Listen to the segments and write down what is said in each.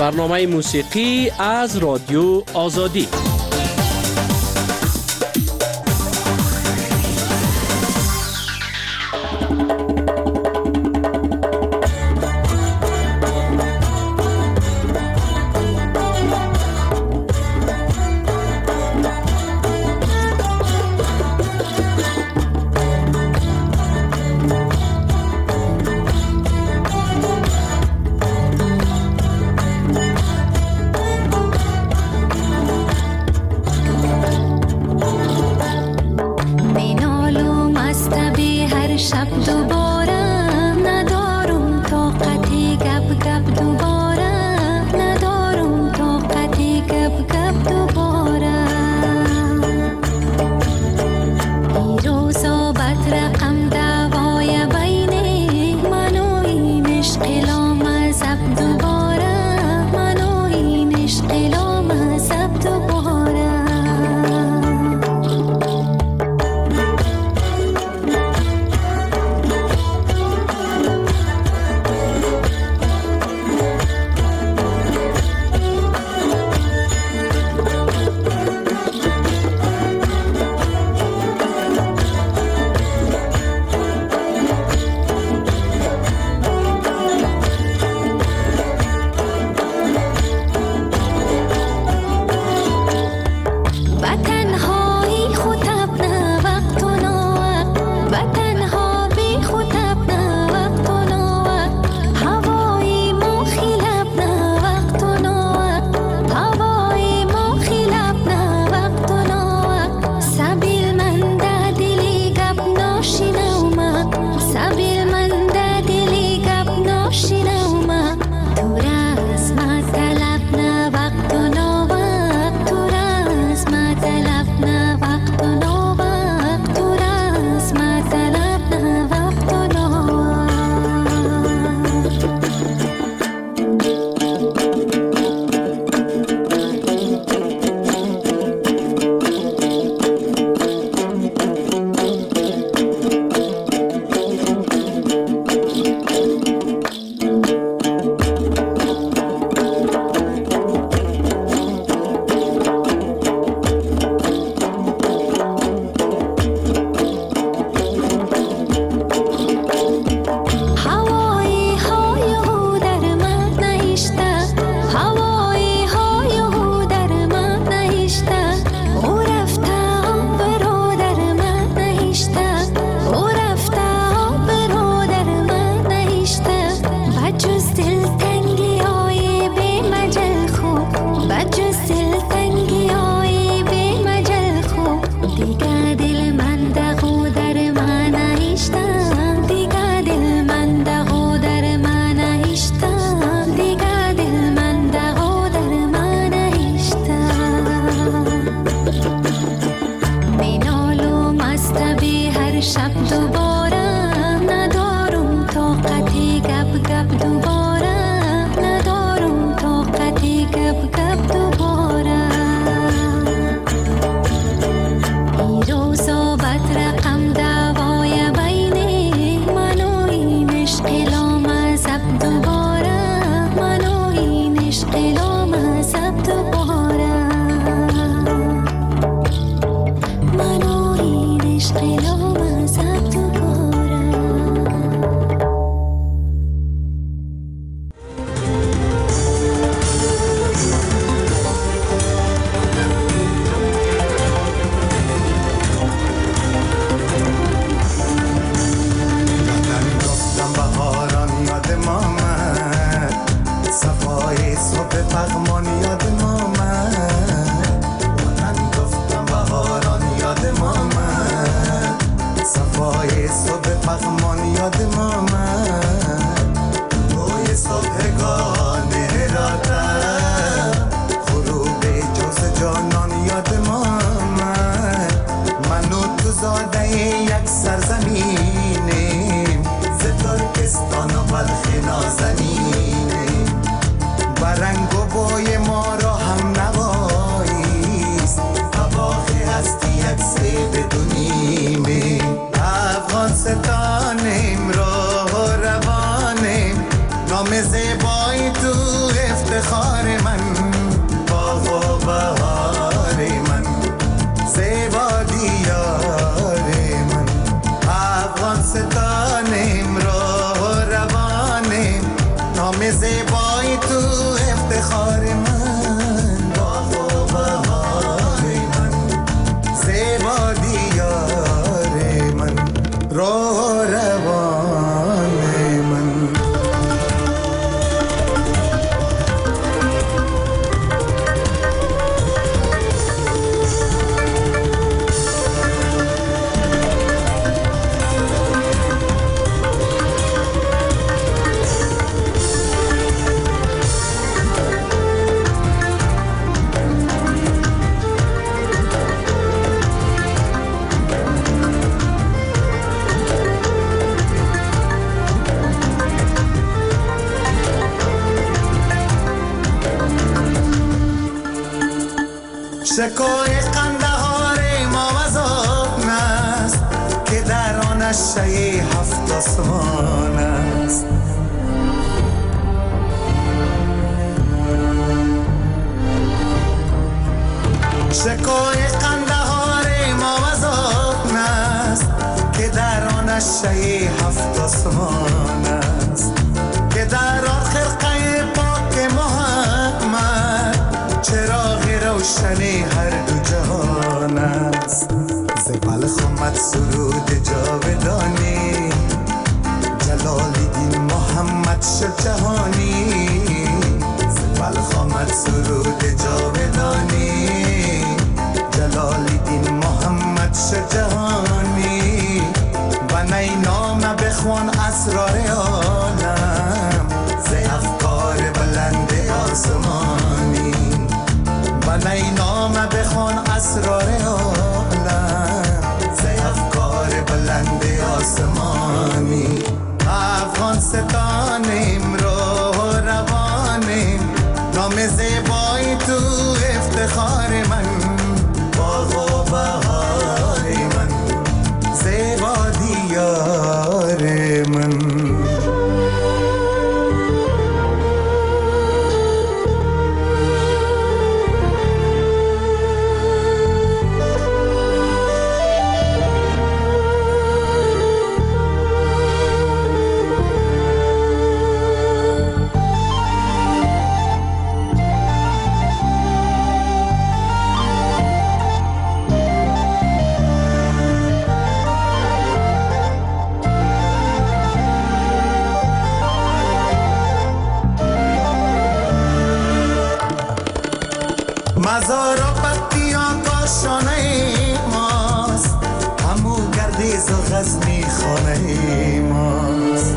برنامه موسیقی از رادیو آزادی. افغانستان امروز شکوه قندهار ما وزان است که در آن شی هفت آسمان است. شکوه قندهار ما وزان است که در آن شی هفت آسمان است، که در آن خرقه پاک محمد چراغ روشنی هر دو جهان است. ز بلخ آمد سرود جاودانی، جلال الدین محمد شد جهانی. ز بلخ آمد سرود جاودانی، جلال الدین محمد شد جهانی. و نی نام بخوان اسرار عالم ز افکار بلند آسمانی. و نی نام بخوان اسرار عالم ز افکار بلند آسمانی. افغان ستانیم راه و روانیم، نام زیبایی تو افتخار من، باغ و بهار من، زیبا دیار من. مزار و بطیان کاشانه ماست، همو گردیز و غزنی خانه ماست.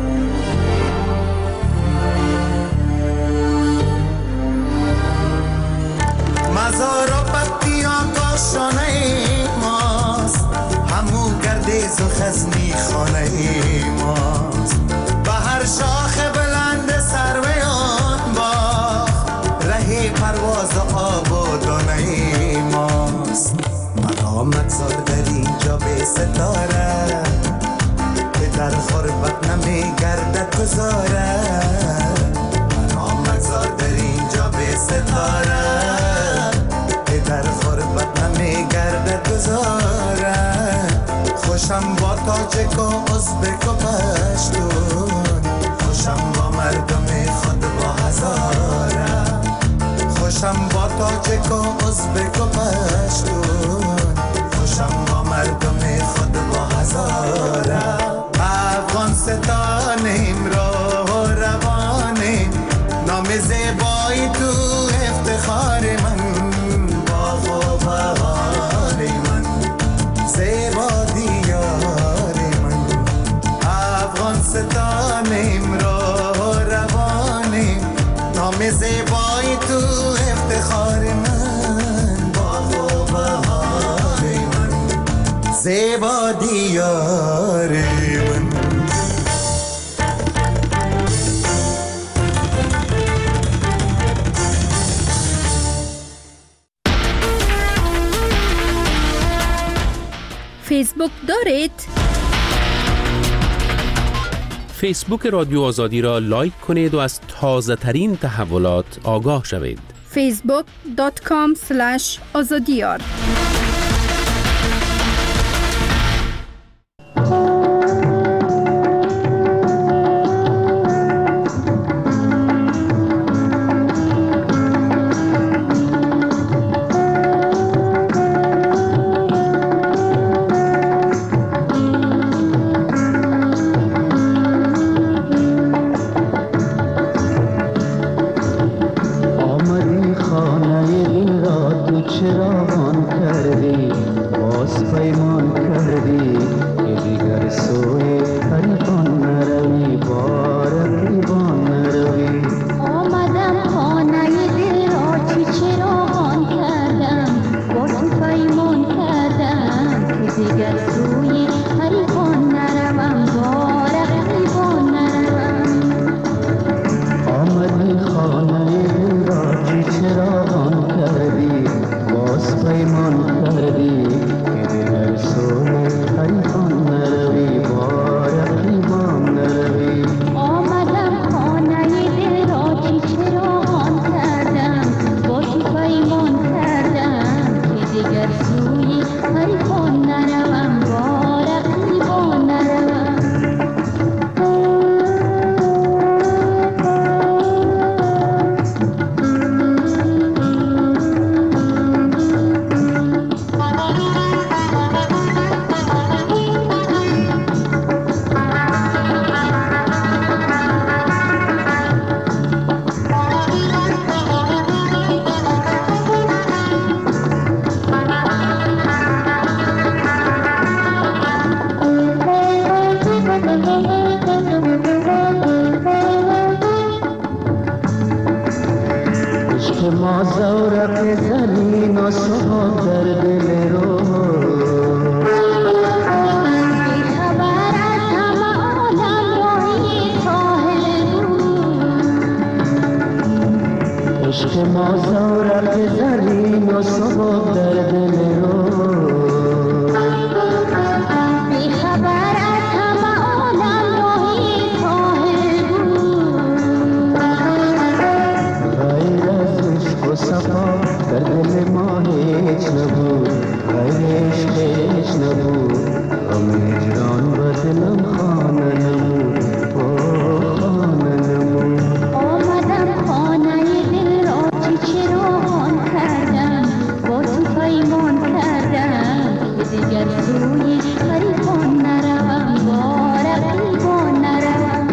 مزار و بطیان کاشانه ماست، همو گردیز و غزنی خانه ماست. و هر شاخ بلند سروی آن باغ رهی پرواز و آب و دانه ماست. مقامت زار در اینجا به ستاره، که در غربت نمی گردد گذاره. مقامت زار در اینجا به ستاره، که در غربت نمی گردد گذاره. خوشم با تاجک و ازبک و پشتون، خوشم با مردم خود با هزاره. خوشم با تاجک و ازبک و پشتون، خوشم با مردم خود با هزاره. افغان ستانیم راه و روانیم، نام زیبایی تو افتخار من، باغ و بهار من، زیبا دیار من. افغان ستانیم راه و روانیم، نام زیبایی تو افتخار من، باغ و بهار من، زیبا دیار من. فیسبوک دارید؟ فیسبوک رادیو آزادی را لایک کنید و از تازه ترین تحولات آگاه شوید. facebook.com/azadiyar خانه را چی چراغان کردی سوی حریفان نروم با رقیبان نروم. ما زورق زمین و صبح در دل رو بیخبر از همه عالم راهی ساحل بود. عشق ما زورق زمین و صبح در دل رو بیخبر از همه عالم راهی ساحل بود. غیر از عشق و صفا در دل ما هیچ نبود، غیر عشق هیچ نبود. غم هجران و دلم خانه نمود، خانه نمود. آمدم خانه دل را چراغان کردم، با تو پیمان کردم که دیگر سوی حریفان نروم با رقیبان نروم.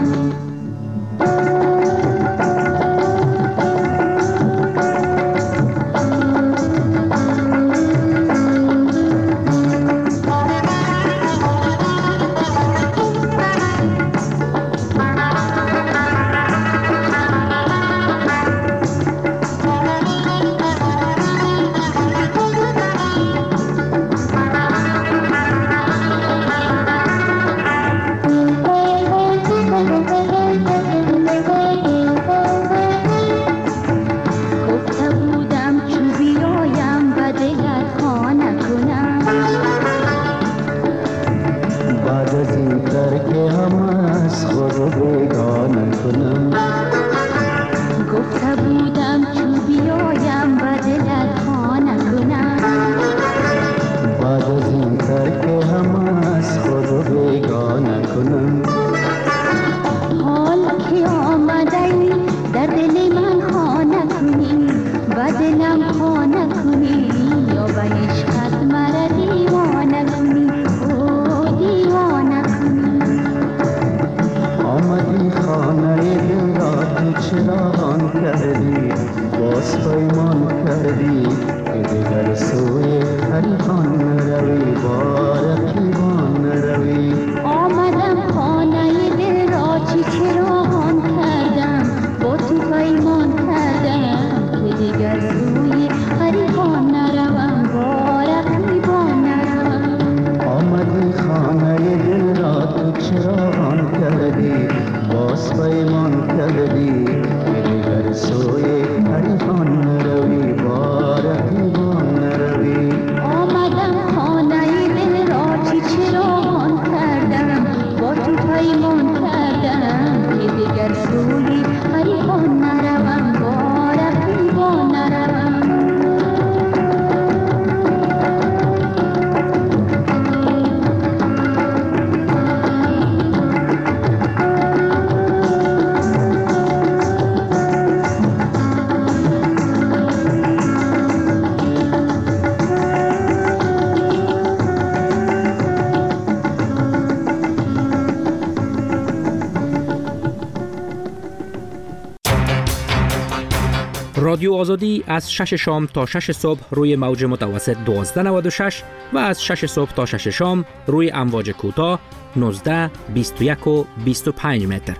رادیو آزادی از 6 شام تا 6 صبح روی موج متوسط 1296 و از 6 صبح تا 6 شام روی امواج کوتاه 19، 21 و 25 متر.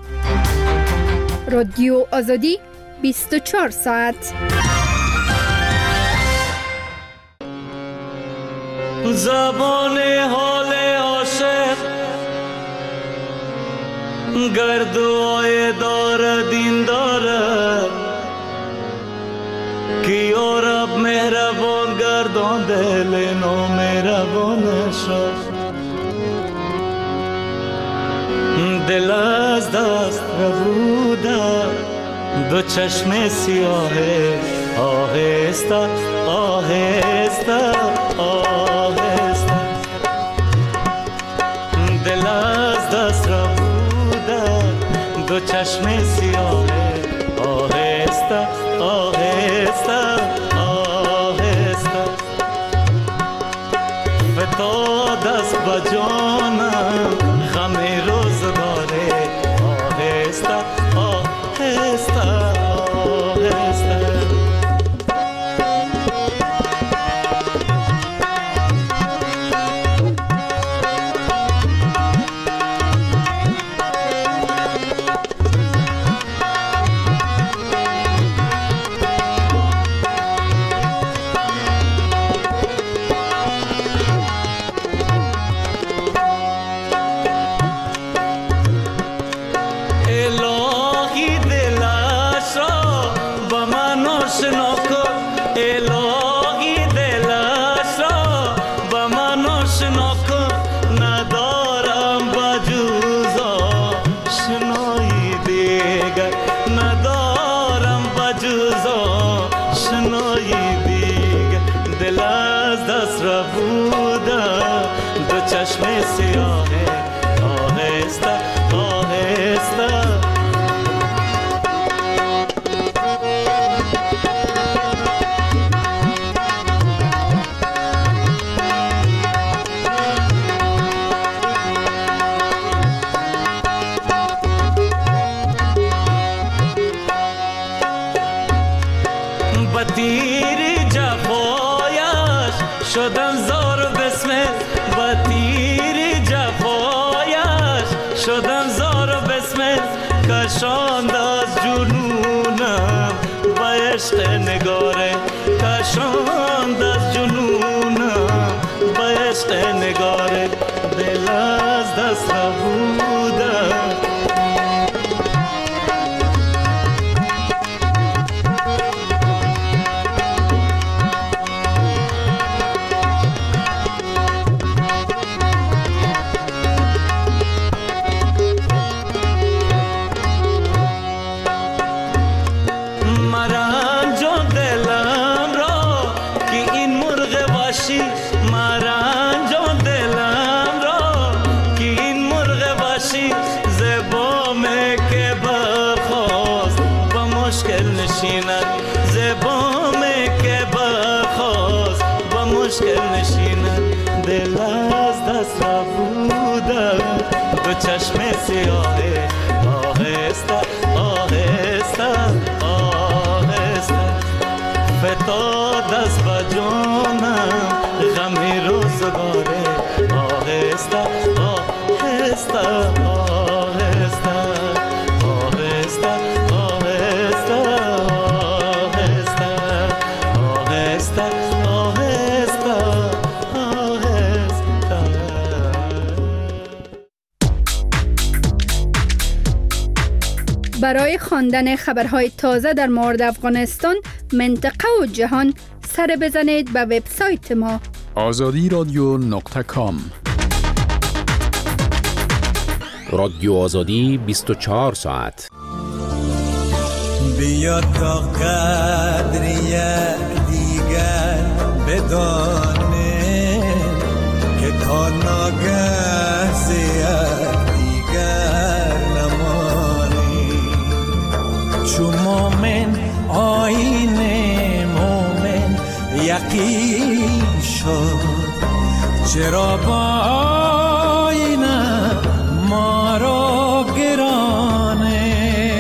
رادیو آزادی 24 ساعت. زبان حال عاشق گردوای دار دین داره که یا رب مهربان گردان دل نامهربانشو. دل از دست ربوده دو چشم سیاهش آهسته آهسته آهسته دل از دست ربوده دو چشم سیاهه آهسته آهسته آهسته فتاد است با جانم غم روزگاره آهسته آهسته آهسته چشم سیاهه آهسته آهسته با تیر جفایش شدن زار بسمت با تیر جفایش شدم زار و بسمت کشاند از جنونم با عشق نگاره کشاند از جنونم با عشق نگاره دل از دست ربودم چشم سیاهه آهسته آهسته آهسته فتاد از با جانم غمی روزگاره آهسته آهسته آهسته آهسته آهسته آهسته آهسته برای خواندن خبرهای تازه در مورد افغانستان، منطقه و جهان سر بزنید به وبسایت ما azadiradio.com. رادیو آزادی 24 ساعت. بیا تا قدر یک دیگر بدانه که تا ناگه زیاد دیگر نمانی چو مومن آیین مومن یقین شد چرا با آینه ما را گرانه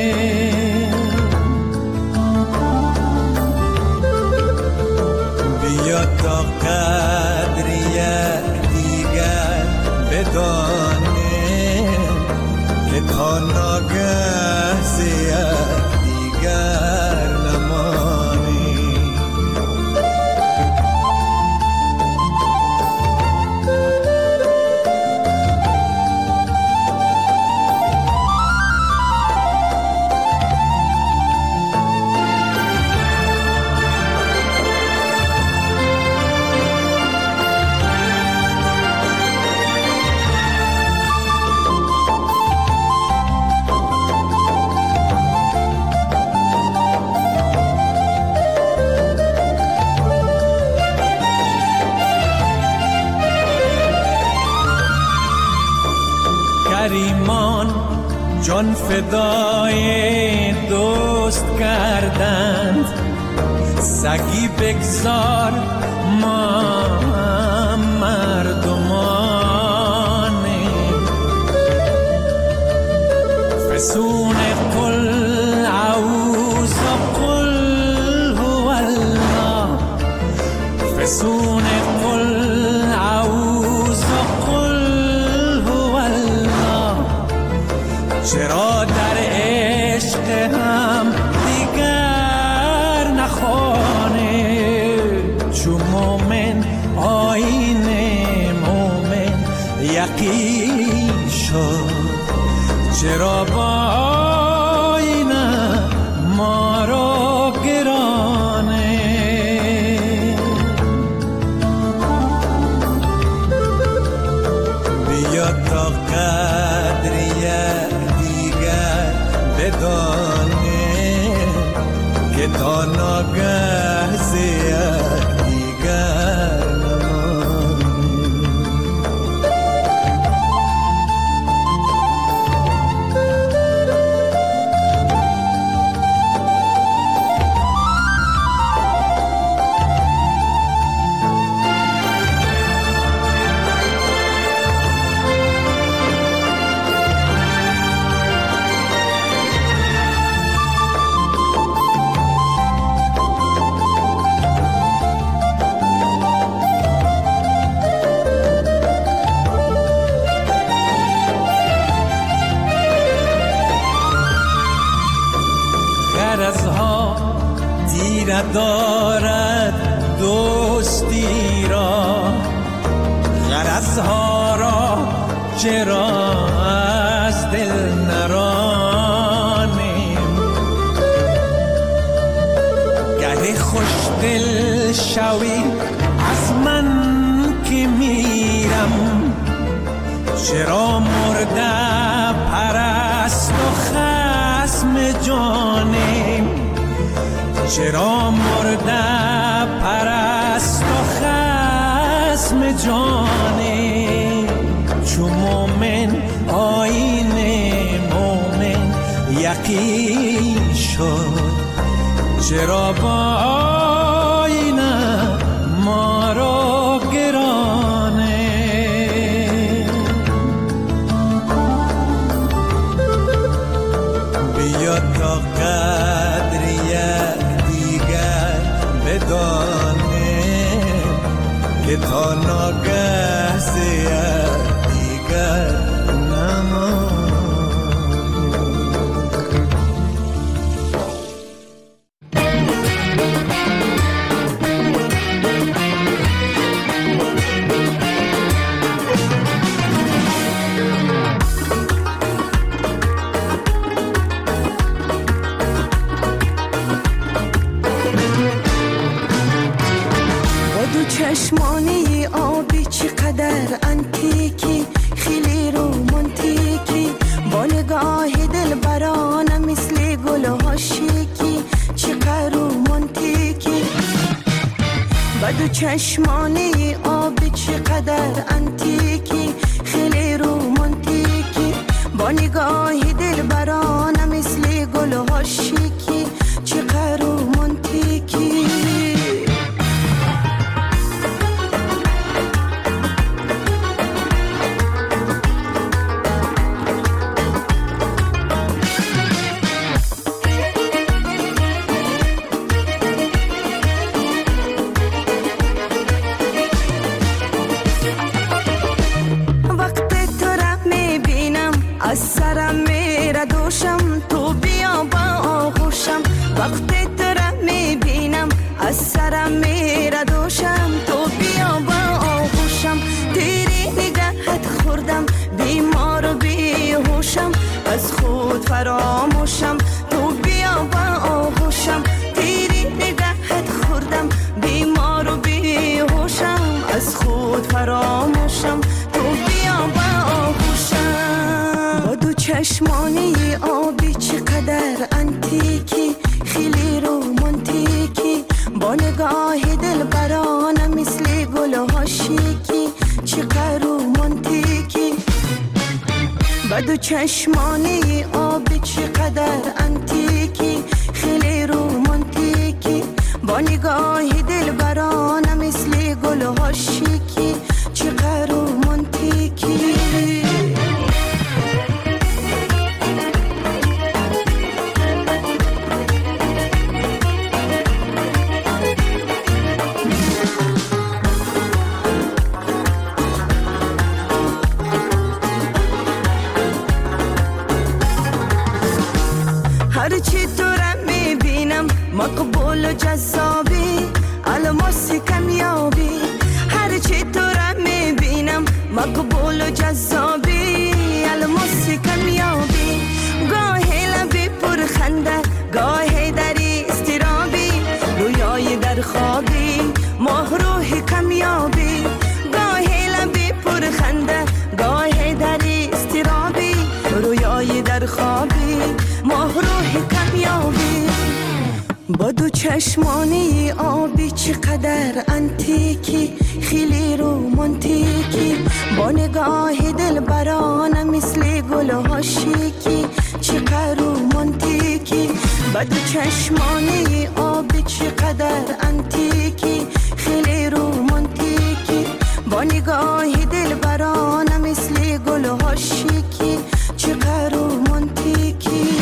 بیا تا قدر یک دیگر بدانه که تا ناگه زیاد دیگر نمانی جان فدای دوست کردند، سگی بگذار ما مردمانیم. فسون قل اعوذ قل هو الله، فسون قل اعوذ قل هو الله. چرا در عشق هم دیگر نخوانه، چو مومن آیین مومن یقین شد. چرا با آینه ما را گرانه، بیا تا قدر یک دیگر بدانه، که تا ناگه ز یک دیگر دارد دوستی را، غرضها را چرا از دل نرانیم. گه خوش دل شوی از من که میرم، چرا مرده پرست و خصم جانیم. چرا مرده پرست و خصم جانیم. چو مومن آیین مومن یقین شد. چرا با آینه ما را گرانه، بیا تا قدر یک بدانه، که تا ناگه ز یک دیگر نماند. چشمانی آبی چقدر انتیکی، خیلی رومانتیکی، با نگاه دل برانه مثل گل ها شیکی، چقدر رومانتیکی. بدو چشمانی آبی چقدر انتیکی، خیلی رومانتیکی، با نگاه دل برانه مثل گل ها شیکی، چقدر رومانتیکی. از سرم میره دوشم، تو بیا با آغوشم. وقتی تو را میبینم از سرم میره دوشم، تو بیا با آغوشم. تیری نگهت خوردم بیمار و بیهوشم، از خود فراموشم. تو بیا با آغوشم. تیری نگهت خوردم بیمار و بیهوشم، از خود فراموشم. تو بیا با آغوشم. با دو چشمانی آبی چقدر انتیکی، خیلی رومانتیکی، با نگاه دل برانه مثل گل ها شیکی، چقدر رومانتیکی. با دو دو چشمانی آبی چقدر انتیکی، خیلی رومانتیکی، با نگاهی دل برانه مثل گل ها شیکی، چقدر رومانتیکی. هرچی تو را میبینم مقبول و جذابی، الماس کمیابی. هرچی تو را میبینم مقبول و جذابی، الماس کمیابی. گاهی لبی پر خنده، گاهی دری استرابی، رویای در خوابی، ماه روح کمیابی. گاهی لبی پر خنده، گاهی دری استرابی، رویای در خوابی، ماه روح کمیابی. با دو چشمانی آبی چقدر انتیکی، خیلی رومانتیکی، با نگاه دل برانه مثل گل ها شیکی، چقدر رومانتیکی. با دو چشمانی آبی چقدر انتیکی، خیلی رومانتیکی، با نگاه دل برانه مثل گل ها شیکی، چقدر رومانتیکی.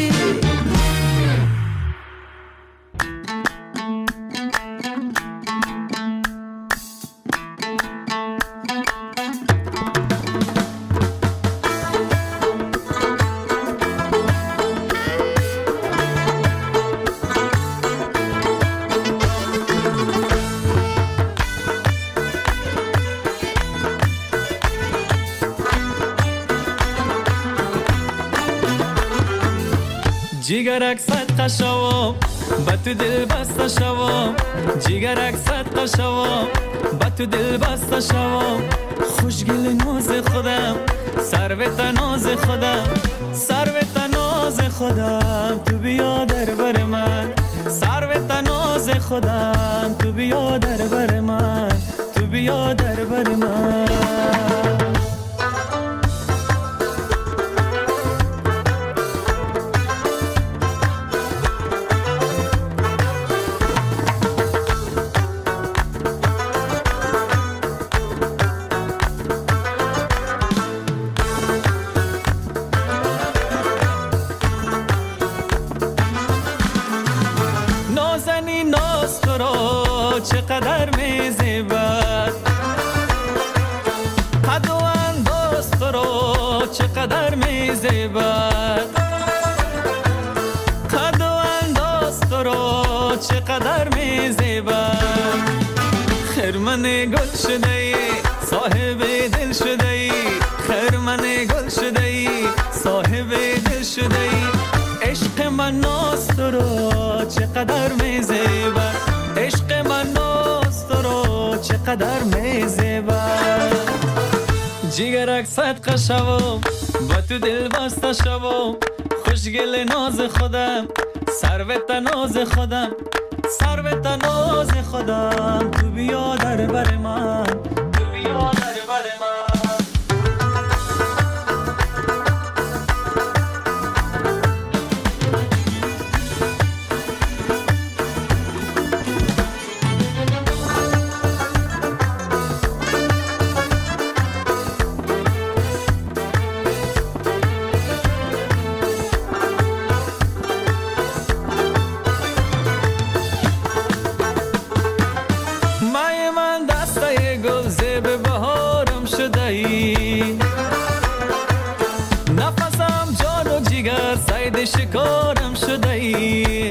جیگرک صدقه شوام با تو دل بسته شوام، جیگرک صدقه شوام با تو دل بسته شوام. خوشگل ناز خودم، سروت ناز خودم، سروت ناز خودم، تو بیا در بر من. سروت ناز خودم، تو بیا در بر من، تو بیا در بر من. نازنی ناز تو را چقدر میزیبد، قد و انداز تو را چقدر میزیبد، قد و انداز تو را چقدر میزیبد. خرمن گل شده ای، صاحب دل شده ای، خرمن گل شده ای، صاحب دل شده ای. عشق من ناز تو رو چقدر میزیبد، عشق من ناز تو رو چقدر میزیبد. جیگرک صدقه شوام با تو دل بسته شوام، خوشگل ناز خودم، سروت ناز خودم، سروت ناز خودم، تو بیا در بر من، تو بیا در بر من. نفسم جان و جگر صید شکارم شده ای،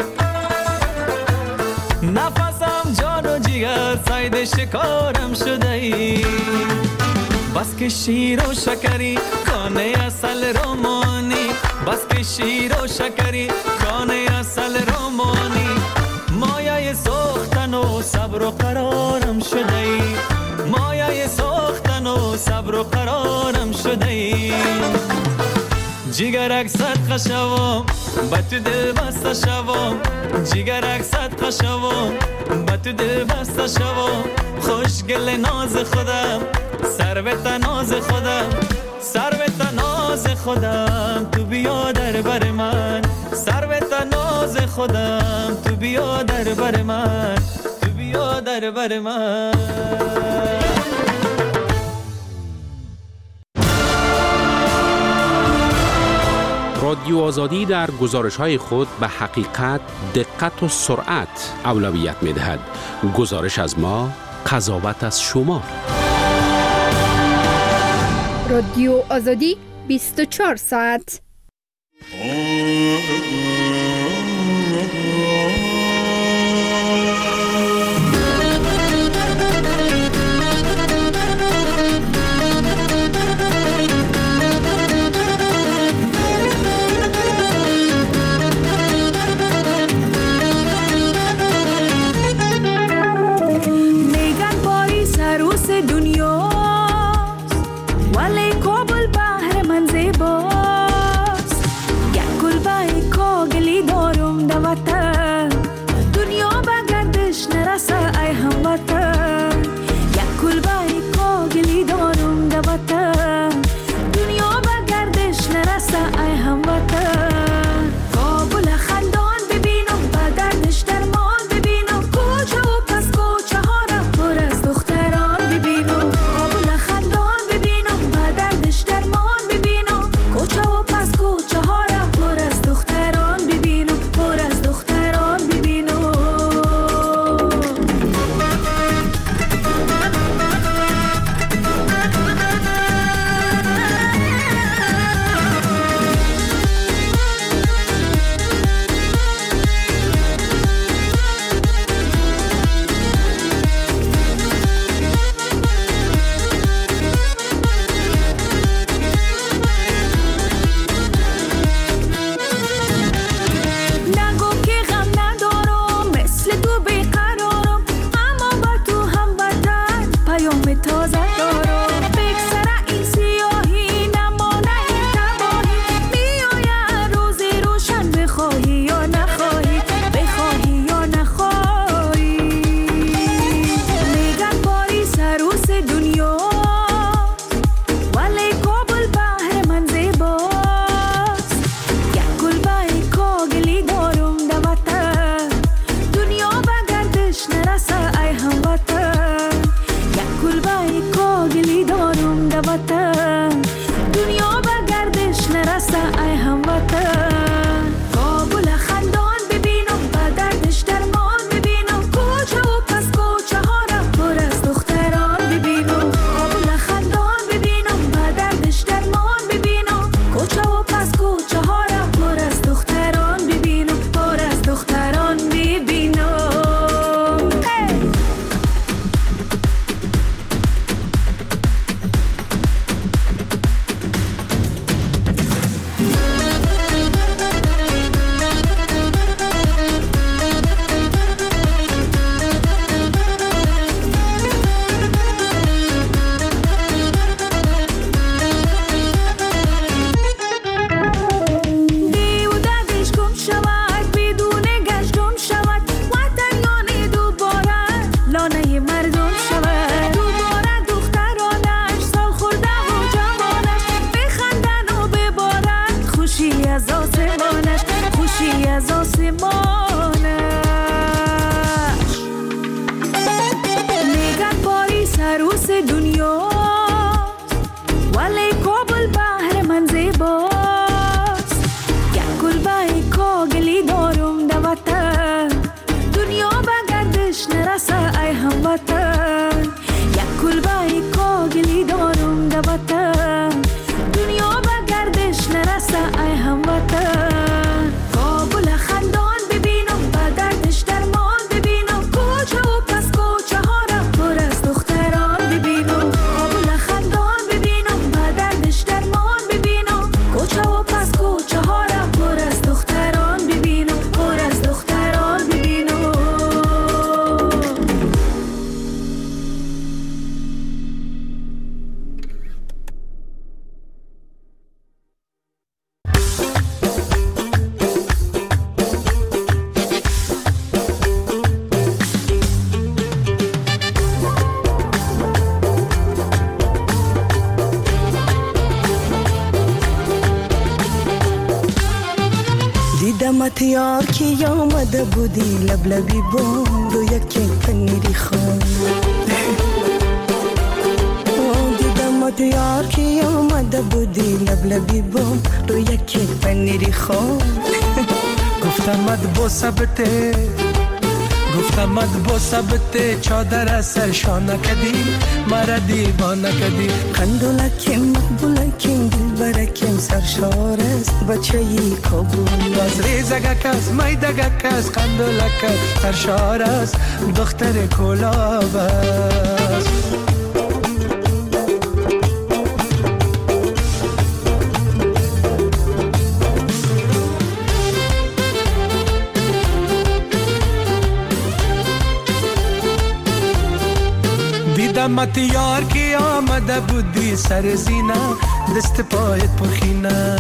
نفسم جان و جگر صید شکارم شده ای. بس که شیر و شکری کانه اصل رومانی، بس که شیر و شکری کانه اصل رومانی. مایه سوختن و صبر و قرارم شده ای، مایه سوختن و صبر و قرارم شده ای. جیگرک صدقه شوام با تو دل بسته شوام، جیگرک صدقه شوام با تو دل بسته شوام. خوشگل ناز خودم، سروت ناز خودم، سروت ناز خودم تو بیا در بر من، سرو تناز خودم تو بیا در بر من، تو بیا در بر من. رادیو آزادی در گزارش‌های خود به حقیقت، دقت و سرعت اولویت می‌دهد. گزارش از ما، قضاوت از شما. رادیو آزادی 24 ساعت. ولی کابل بحر من زیباست، یک گل بای دیدمت یار که آمده بودی لبلبی بام رو یکی پنیری خان دیدمت یار که آمده بودی لبلبی بام رو یکی پنیری خان گفتمت با ثبته گفتمت با ثبته چادر سرشانه کدی مرا دیوانه کدی قندولکیم مقبولکیم دلبرکیم سرشار است بچه ای کابل از ریزگک است میدگک است قندولک است سرشار است دختر کلاب است دیدمت یار که آمده بودی سر زینه دست پایت پرخینه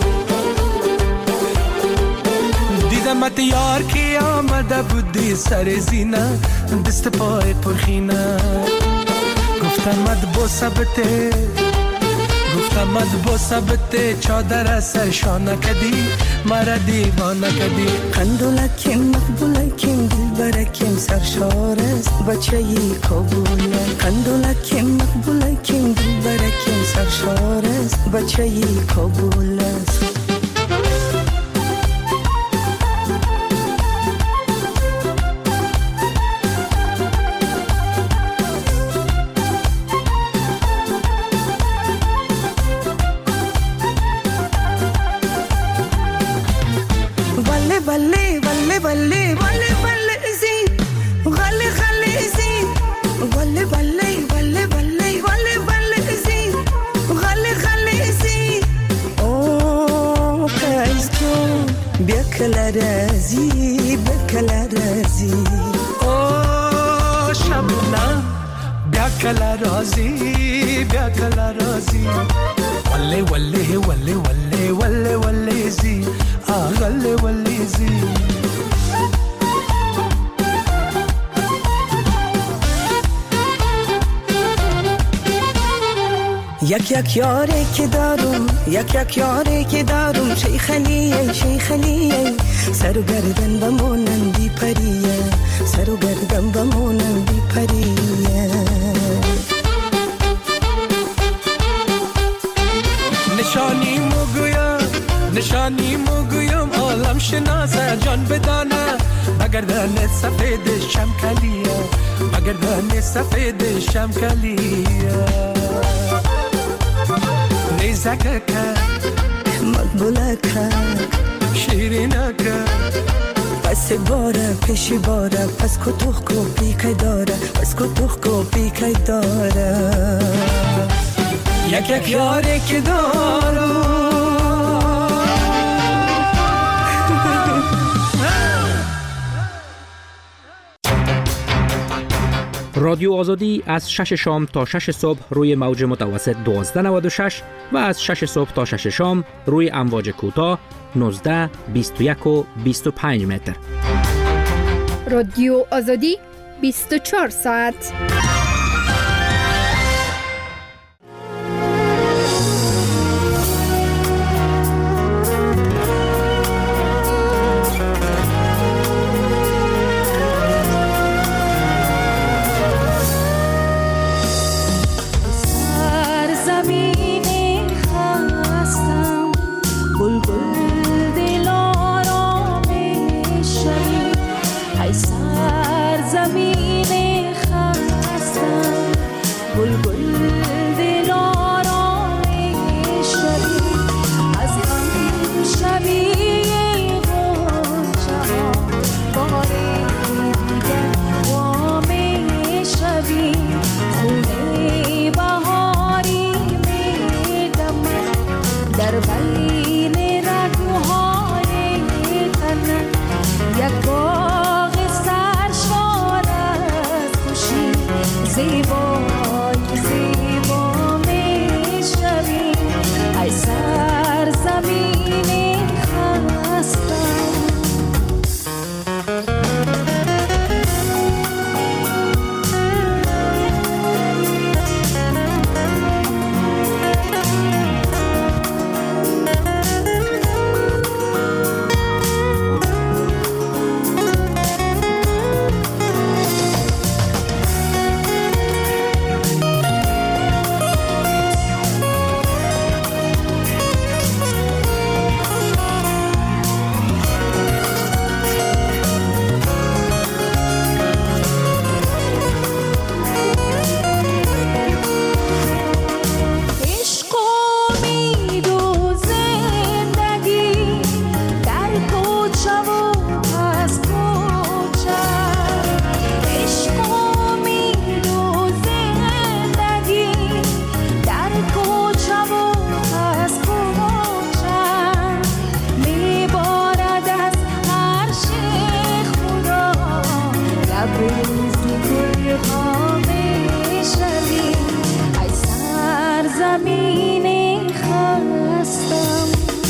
دیدمت یار که آمده بودی سر زینه دست پایت پرخینه گفتمت با ثبته گفتمت با ثبته چادر سرشانه کدی مرا دیوانه کدی قندولکیم مقبولکیم دلبرکیم سرشار است بچه ای کابل قندولکیم مقبولکیم دلبرکیم سرشار است بچه ای کابل است بله بله بله بله بله زی غله غله زی بله بله بله بله بله بله زی غله غله زی او کایز تو بیکلا رازی او شبنم بیکلا رازی وله وله وله وله وله وله زی غله وله زی یک یاری که دارم یک یاری که دارم شیخلیه سر و گردن بمونم بی پریه سر و گردن بمونم بی پریه نشانی مگویم عالم شناسه جان بدانه بگردن سفید شمکلیه بگردن سفید شمکلیه نیزکه مقبوله که شیرینه که پس باره پیشی باره پس کتوخ کو پیکای داره پس کتوخ کو پیکای داره یک یاری که دارم رادیو آزادی از 6 شام تا 6 صبح روی موج متوسط 1296 و از 6 صبح تا 6 شام روی امواج کوتاه 19 21 و 25 متر. رادیو آزادی 24 ساعت. زمین خستم زمین خستم.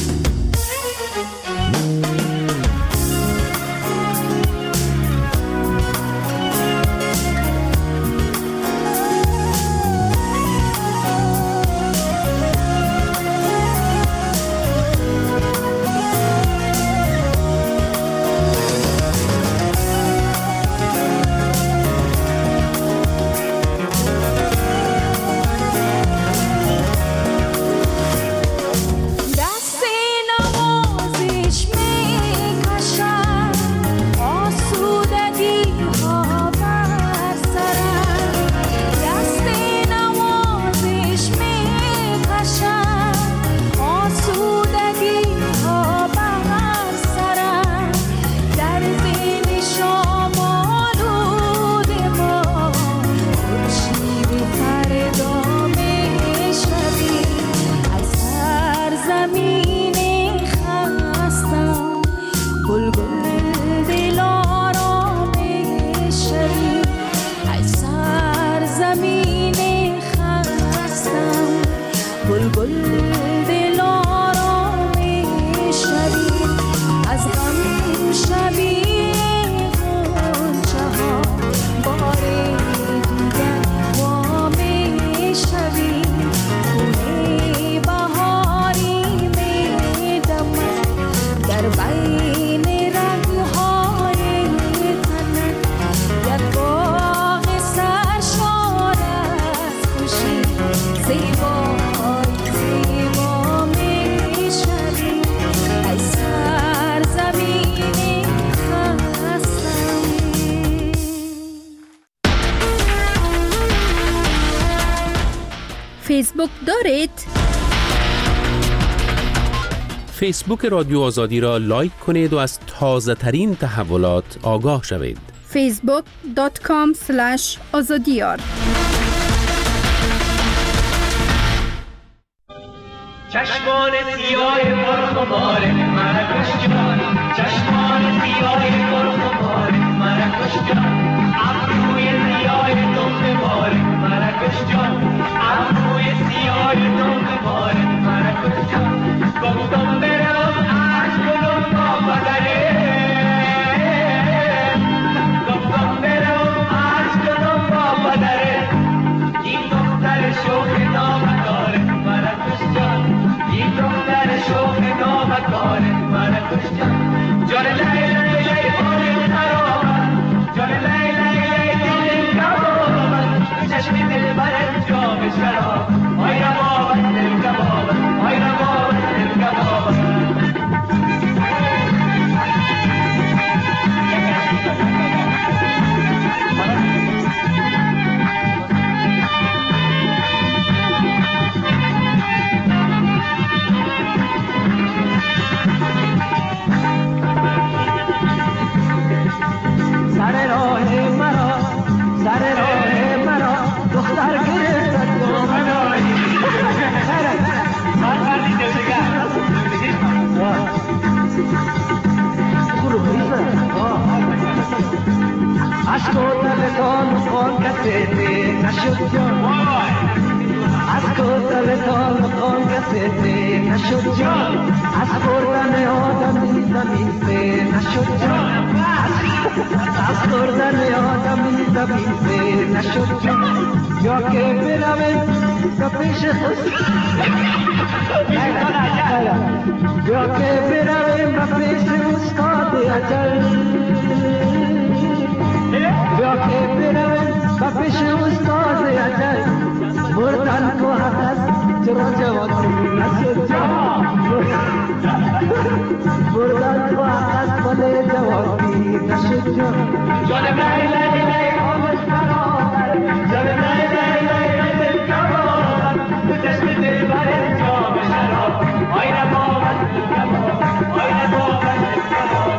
فیسبوک دارید؟ فیسبوک رادیو آزادی را لایک کنید و از تازه ترین تحولات آگاه شوید. facebook.com/azadiyar چشمان سیاه پرخمار مراکش جان، چشمان سیاه پرخمار مراکش جان، ابروی سیاه دنبال مراکش جان، ابروی سیاه دنبال مراکش جان، گفتم برم عشق کنم با بدره، گفتم برم عشق کنم با بدره، این دختر شوخ نامدار مراکش جان، این دختر شوخ نامدار مراکش جان، جان لیلا لیلا آل خرابم، جان لیلا لیلا دل کبابم، چشم دل برم جام شراب، آی ربابت دل کبابم، آی ربابت دل کبابم. از کوتلتان خان کسیتی نشد جان، از کوتلتان خان کسیتی نشد جان، از خوردن آدمی زمین سے نشد جان، از خوردن آدمی زمین سے نشد جان، یا که برویم تا پیش خود، یا که برویم تا پیش استاد اجل، یا که برم و پیش استاد اجل، مردن کو حق است چرا جوانی نشد جان، مردن کو حق است ولی جوانی نشد جان، جان لیلا لیلا آمد برابر، جان لیلا لیلا دل کبابم، چشم دل برم جام شراب، آی ربابت دل کبابم، آی ربابت دل کبابم.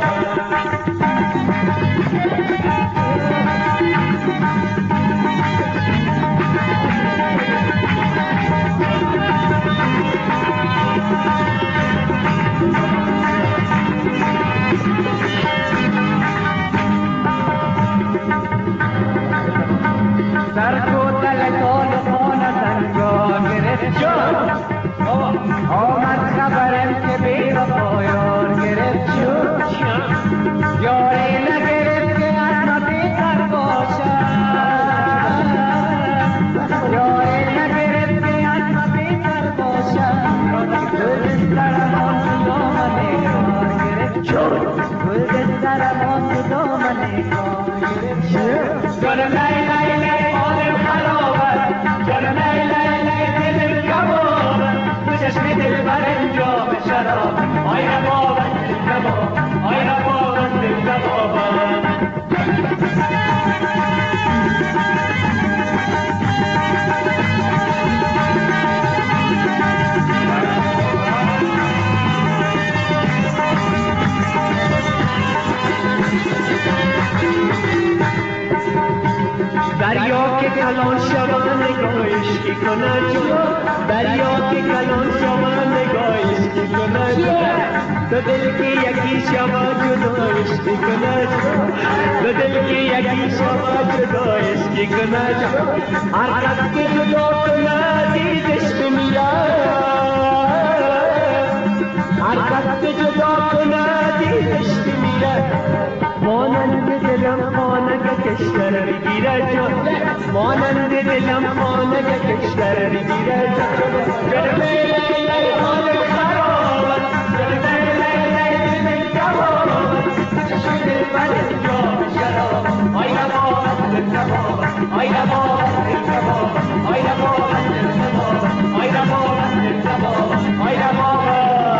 شراب آی ربابت رباب آی ربابت ربابت دریا که کلان شود نگاهش کی کند جدا دریا که کلان شود نگاهش کی کند جدا دو دل که یکی شود جدایش کی کند جدا دو دل که یکی شود جدایش کی کند جدا هر کس که جدا کند دیدش میرد هر کس که جدا کند دیدش میرد مانند دلم خانه کشتر بگیرد مانند دلم خانه کشتر بگیرد جلوه لیلی حال خرابت جلوه لیلی دل کبابت چشم بر جام شراب آی ربابت ربابت آی ربابت ربابت آی ربابت ربابت آی ربابت ربابت آی ربابت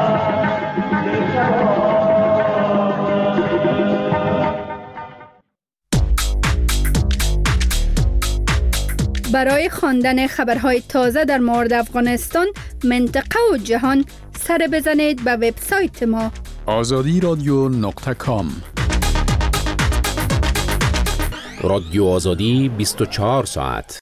برای خواندن خبرهای تازه در مورد افغانستان، منطقه و جهان سر بزنید به وبسایت ما azadiradyo.com. رادیو آزادی 24 ساعت.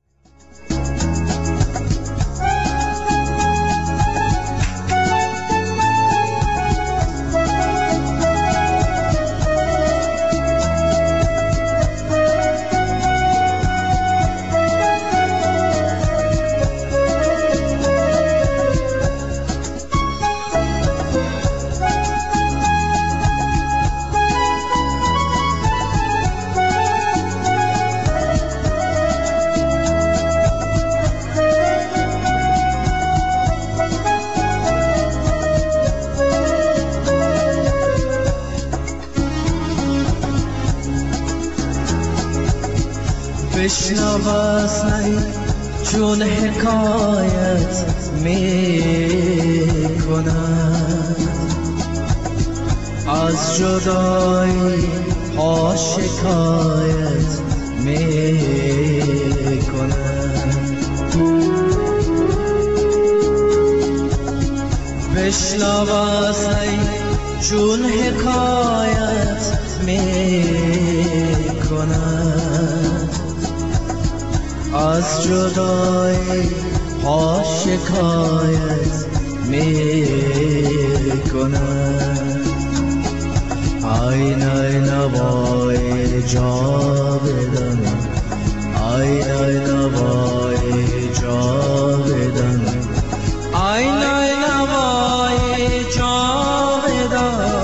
بشنو از نی چون حکایت می کند از جدایی ها شکایت می کند بشنو از نی چون حکایت می کند از جدایی ها شکایت می کند آین آین وای جاودان آین آین وای جاودان آین آین وای جاودان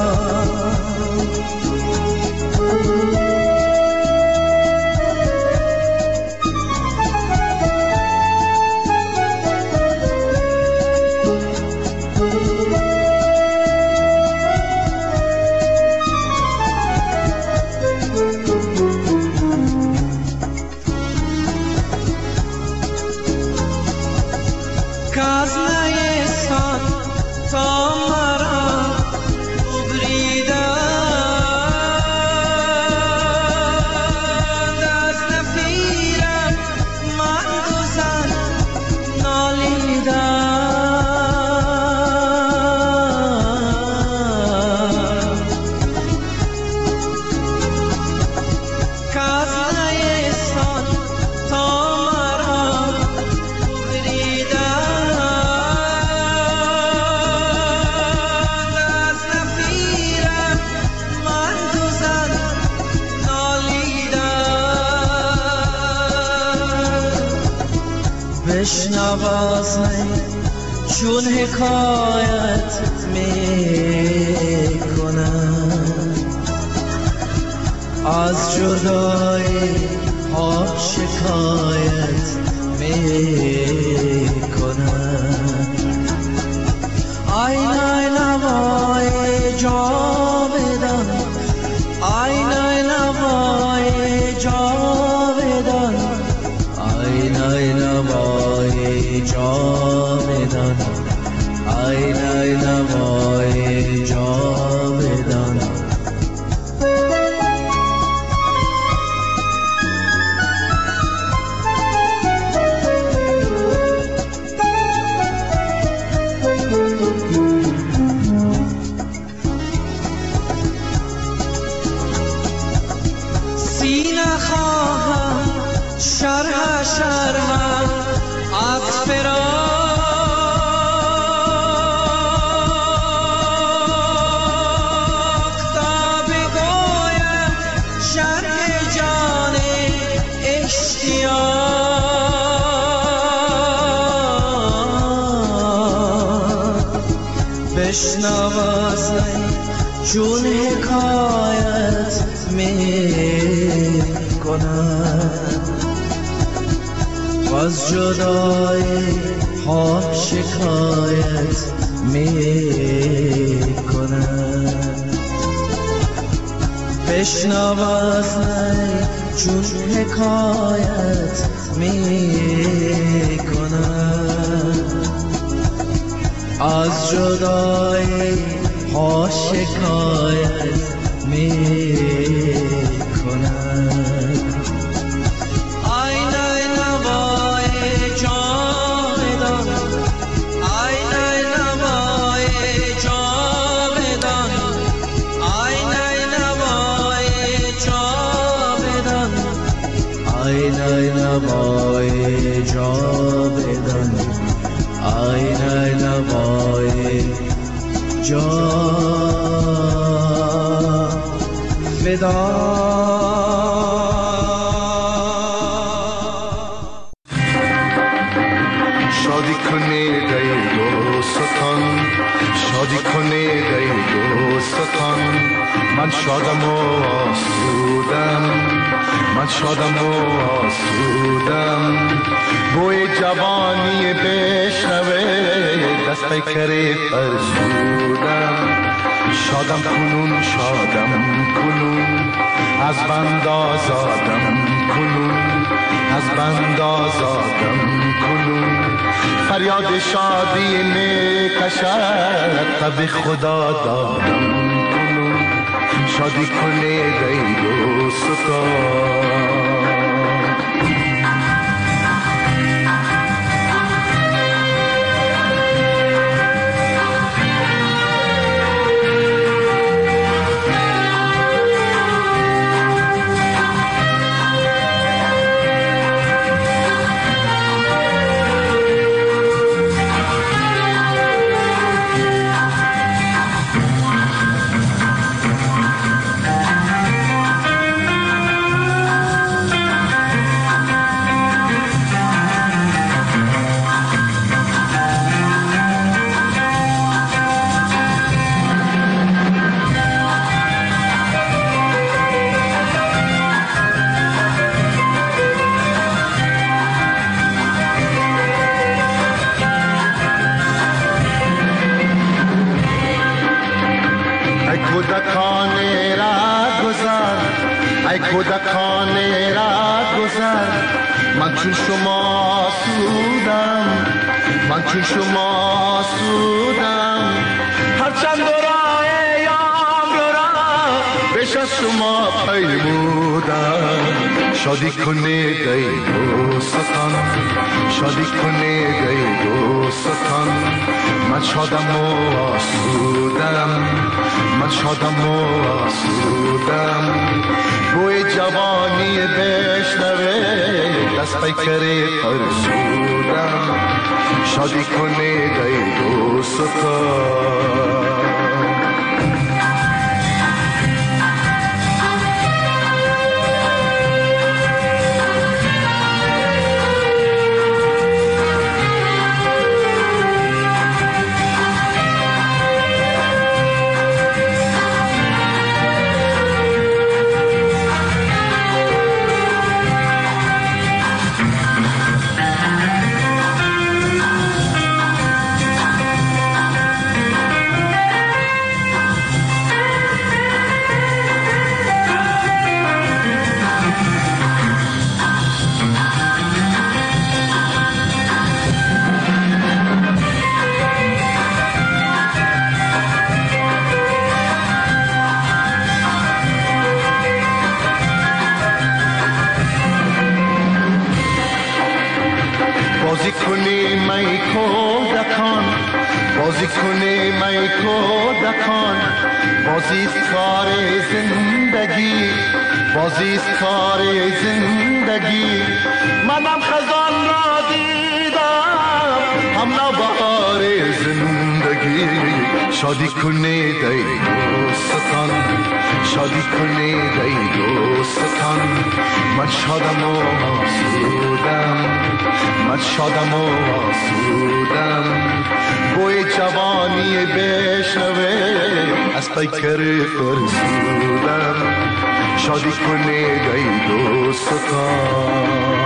بشنوازنی چون حکایت می کنم از جدایی ها شکایت می کنم آین آین وای جاودان آین آین وای جاودان آین آین وای جاودان آین آین وای بشنوازن چون حکایت می کنن و از جدای ها شکایت می کنن بشنوازن چون حکایت می کنن از جدای ها شکایت می کنن آی نای نوای جاودان آی نای نوای جاودان آی نای نوای جاودان آی نای نوای جاودان آی نای نوای شادی کنه گئی دوستان شادی کنه گئی دوستان من شادم و آسودم من شادم و آسودم بوی جوانی بشنوه دست پیکره فرسودم شادم کنون از بند آزادم کنون از بند آزادم کنون فریاد شادی میکشد تب خدا دادم کنون شادی کنه گئی دوستان کودکانه را گذر من چون شما سودم من چون شما سودم هرچند راه یام را بیش از شما پیمودم شادی کنه گئی دوستان شادی کنه گئی دوستان من شادم و آسودم من شادم و آسودم بوی جوانی بشنوه دست پیکره فرسودم شادی کنه گئی دوستان بازی کنی می کودکان بازی کنی می کودکان بازی است کار زندگی بازی است کار زندگی منم خزان را دیدم هم نوبهار زندگی شادی کنی گئی دوستان شادی کنی گئی دوستان من شادم و آسودم من شادم و آسودم بوی جوانی بشنوه پیکر فرسودم شادی کنه گئی دوستان.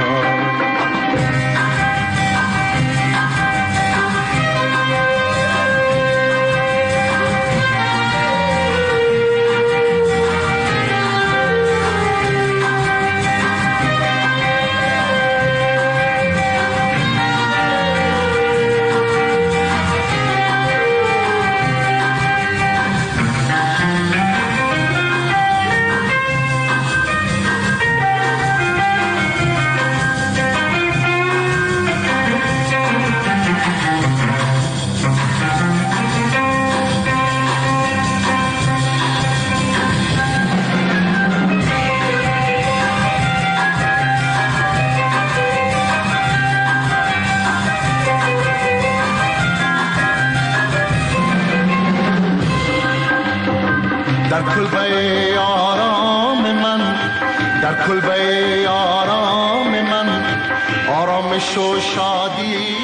در کلبه آرام من، در کلبه آرام من، آرامش و شادی